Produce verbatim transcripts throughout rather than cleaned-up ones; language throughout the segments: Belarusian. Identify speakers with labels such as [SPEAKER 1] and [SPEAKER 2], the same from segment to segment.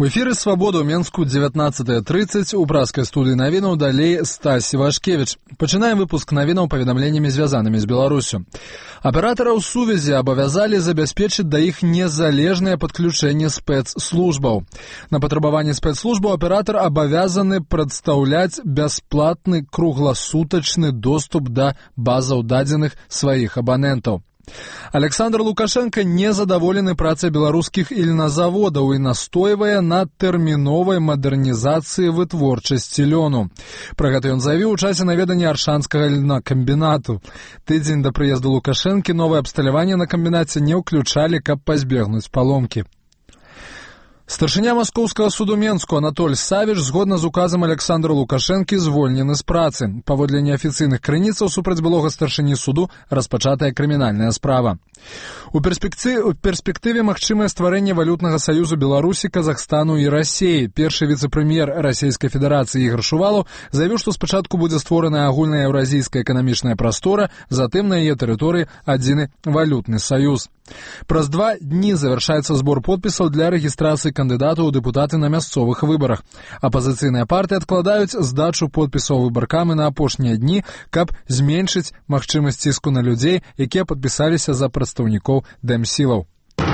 [SPEAKER 1] У эфіры «Свабода» ў Менску дзевятнаццатая трыццаць, у праскай студыі навінаў далей Стась Івашкевіч. Пачынаем выпуск навінаў паведамленнямі, звязанымі з Беларусю. Аператараў сувязі абавязалі забяспечыць да іх незалежнае падключэнне спецслужбаў. На патрабаванне спецслужбаў аператар абавязаны прадстаўляць бясплатны кругласутачны доступ да базаў дадзеных сваіх абанентаў. Александр Лукашенко незадаволены працай беларускіх ільназаводаў і настойвае на тэрміновай мадэрнізацыі вытворчасці лёну. Пра гэта ён заявіў у часе наведання аршанскага льнакамбінату. Тыдзень да прыезду Лукашэнкі новае абсталяванне на камбінаце не ўключалі, каб пазбегнуць паломкі. Старшыня Маскоўскага суду Менску Анатоль Савіч згодна з указам Александра Лукашэнкі звольнены з працы. Паводле неафіцыйных крыніцаў супраць былога старшыні суду распачатая крымінальная справа. У перспектыве, у перспектыве магчымае стварэнне валютнага саюзу Беларусі, Казахстану і Расіі. Першы віцэ-прэм'ер Расійскай Федэрацыі Ігор Шувалаў заявіў, што спачатку будзе створаная агульная еўразійская эканамічная прастора, затым на яе тэрыторыі адзіны валютны саюз. Праз два дні завяршаецца збор подпісаў для рэгістрацыі кандыдатаў у дэпутаты на мясцовых выбарах. Апазіцыйныя партыі адкладаюць здачу подпісаў выбаркамі на апошнія дні, каб зменшыць магчымасць ціску на людзей, якія падпісаліся за прадстаўнікоў дэмсілаў.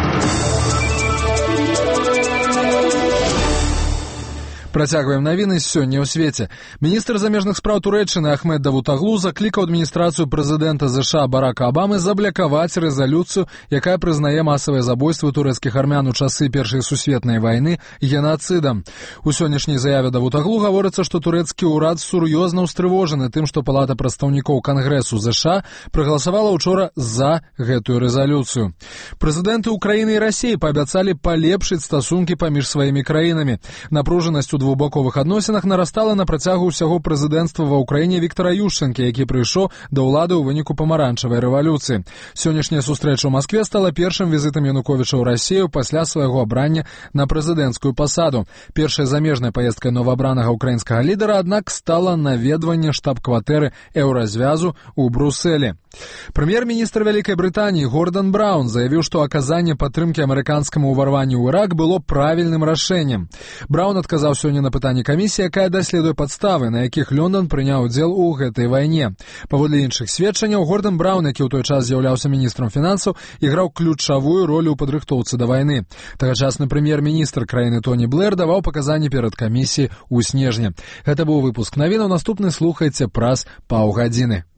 [SPEAKER 1] Працягваем навіны сёння ў свеце. Міністр замежных спраў Турэччыны Ахмед Давутаглу заклікаў адміністрацыю прэзідэнта ЗША Барака Абамы заблакаваць рэзалюцыю, якая прызнае масавыя забойствы турэцкіх армян у часы Першай сусветнай вайны генацыдам. У сённяшняй заяве Давутаглу гаворыцца, што турэцкі ўрад сур'ёзна ўстрывожаны тым, што Палата прадстаўнікоў Кангрэсу ЗША прагаласавала ўчора за гэтую рэзалюцыю. Прэзідэнты Украіны і Расіі паабяцалі палепшыць стасункі паміж сваімі краінамі. Напружанасць у двухбоковых адносінах нарастала на працягу ўсяго прэзідэнцтва ва ўкраіне Віктара Ющэнкі, які прыйшоў да ўлады ў выніку памаранчавай рэвалюцыі. Сённяшняя сустрэча ў Маскве стала першым візітам Януковіча ў Расію пасля свайго абрання на прэзідэнцкую пасаду. Першая замежная паездка новаабранага ўкраінскага лідара, аднак, стала наведванне штаб-кватэры Еўразвязу ў Брусэлі. Прэм'ер-міністр Вялікай Брытаніі Гордан Браўн заявіў, што аказанне падтрымкі амерыканскаму ўварванню ў Ірак было правільным рашэннем. Браўн адказаў сёння на пытанне камісіі, якая даследуе падставы, на якіх Лондон прыняў удзел у гэтай вайне. Паводле іншых сведчанняў, Гордан Браўн, які ў той час з'яўляўся міністрам фінансаў, іграў ключавую ролю ў падрыхтоўцы да вайны. Тагачасны прэм'ер-міністр краіны Тоні Блэр даваў паказанні перад камісіяй у снежні. Гэта быў выпуск навінаў, наступны слухайце праз паўгадзіны.